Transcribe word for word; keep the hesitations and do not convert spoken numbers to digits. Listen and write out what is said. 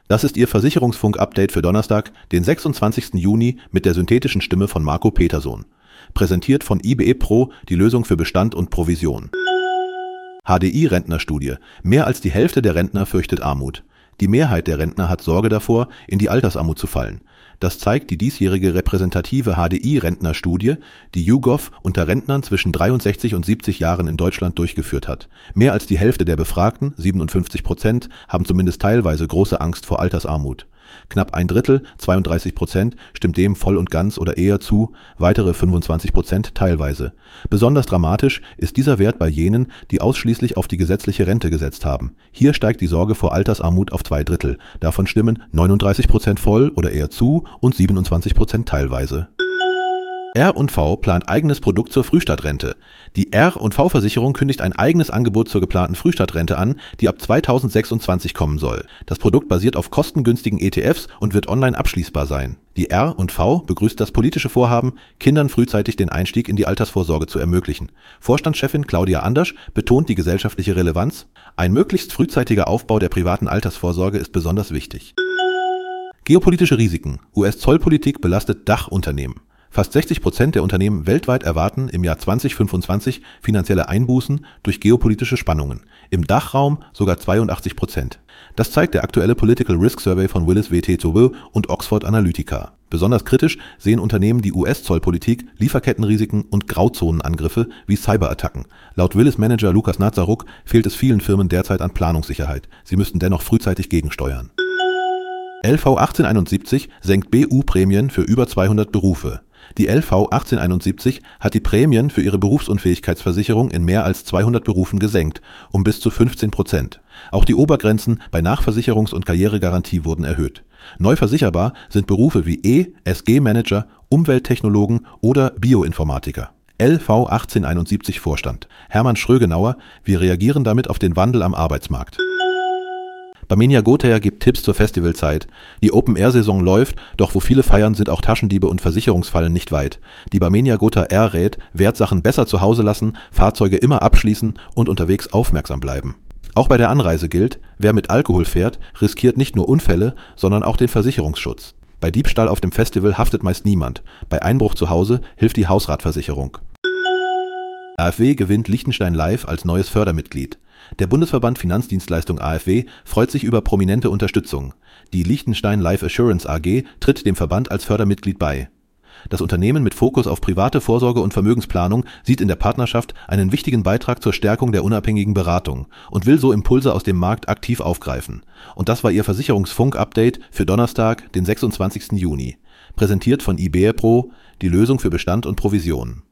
Das ist Ihr Versicherungsfunk-Update für Donnerstag, den sechsundzwanzigsten Juni mit der synthetischen Stimme von Marco Petersohn. Präsentiert von I B E Pro, die Lösung für Bestand und Provision. H D I-Rentnerstudie. Mehr als die Hälfte der Rentner fürchtet Armut. Die Mehrheit der Rentner hat Sorge davor, in die Altersarmut zu fallen. Das zeigt die diesjährige repräsentative H D I-Rentnerstudie, die YouGov unter Rentnern zwischen dreiundsechzig und siebzig Jahren in Deutschland durchgeführt hat. Mehr als die Hälfte der Befragten, siebenundfünfzig Prozent, haben zumindest teilweise große Angst vor Altersarmut. Knapp ein Drittel, zweiunddreißig Prozent, stimmt dem voll und ganz oder eher zu, weitere fünfundzwanzig Prozent teilweise. Besonders dramatisch ist dieser Wert bei jenen, die ausschließlich auf die gesetzliche Rente gesetzt haben. Hier steigt die Sorge vor Altersarmut auf zwei Drittel. Davon stimmen neununddreißig Prozent voll oder eher zu und siebenundzwanzig Prozent teilweise. R und V plant eigenes Produkt zur Frühstadtrente. Die R und V-Versicherung kündigt ein eigenes Angebot zur geplanten Frühstadtrente an, die ab zweitausendsechsundzwanzig kommen soll. Das Produkt basiert auf kostengünstigen E T Fs und wird online abschließbar sein. Die R und V begrüßt das politische Vorhaben, Kindern frühzeitig den Einstieg in die Altersvorsorge zu ermöglichen. Vorstandschefin Claudia Andersch betont die gesellschaftliche Relevanz. Ein möglichst frühzeitiger Aufbau der privaten Altersvorsorge ist besonders wichtig. Geopolitische Risiken. U S-Zollpolitik belastet Dachunternehmen. Fast sechzig Prozent der Unternehmen weltweit erwarten im Jahr zweitausendfünfundzwanzig finanzielle Einbußen durch geopolitische Spannungen. Im Dachraum sogar zweiundachtzig Prozent. Das zeigt der aktuelle Political Risk Survey von Willis W T Towe und Oxford Analytica. Besonders kritisch sehen Unternehmen die U S-Zollpolitik, Lieferkettenrisiken und Grauzonenangriffe wie Cyberattacken. Laut Willis-Manager Lukas Nazaruk fehlt es vielen Firmen derzeit an Planungssicherheit. Sie müssten dennoch frühzeitig gegensteuern. L V achtzehnhunderteinundsiebzig senkt B U-Prämien für über zweihundert Berufe. Die L V achtzehnhunderteinundsiebzig hat die Prämien für ihre Berufsunfähigkeitsversicherung in mehr als zweihundert Berufen gesenkt, um bis zu fünfzehn Prozent. Auch die Obergrenzen bei Nachversicherungs- und Karrieregarantie wurden erhöht. Neu versicherbar sind Berufe wie E-, S G-Manager, Umwelttechnologen oder Bioinformatiker. L V achtzehnhunderteinundsiebzig Vorstand. Hermann Schrögenauer, wir reagieren damit auf den Wandel am Arbeitsmarkt. Barmenia Gothaer gibt Tipps zur Festivalzeit. Die Open-Air-Saison läuft, doch wo viele feiern, sind auch Taschendiebe und Versicherungsfallen nicht weit. Die Barmenia Gothaer rät, Wertsachen besser zu Hause lassen, Fahrzeuge immer abschließen und unterwegs aufmerksam bleiben. Auch bei der Anreise gilt, wer mit Alkohol fährt, riskiert nicht nur Unfälle, sondern auch den Versicherungsschutz. Bei Diebstahl auf dem Festival haftet meist niemand. Bei Einbruch zu Hause hilft die Hausratversicherung. A F W gewinnt Liechtenstein Live als neues Fördermitglied. Der Bundesverband Finanzdienstleistung A F W freut sich über prominente Unterstützung. Die Liechtenstein Life Assurance A G tritt dem Verband als Fördermitglied bei. Das Unternehmen mit Fokus auf private Vorsorge und Vermögensplanung sieht in der Partnerschaft einen wichtigen Beitrag zur Stärkung der unabhängigen Beratung und will so Impulse aus dem Markt aktiv aufgreifen. Und das war Ihr Versicherungsfunk-Update für Donnerstag, den sechsundzwanzigsten Juni. Präsentiert von I B E Pro, die Lösung für Bestand und Provision.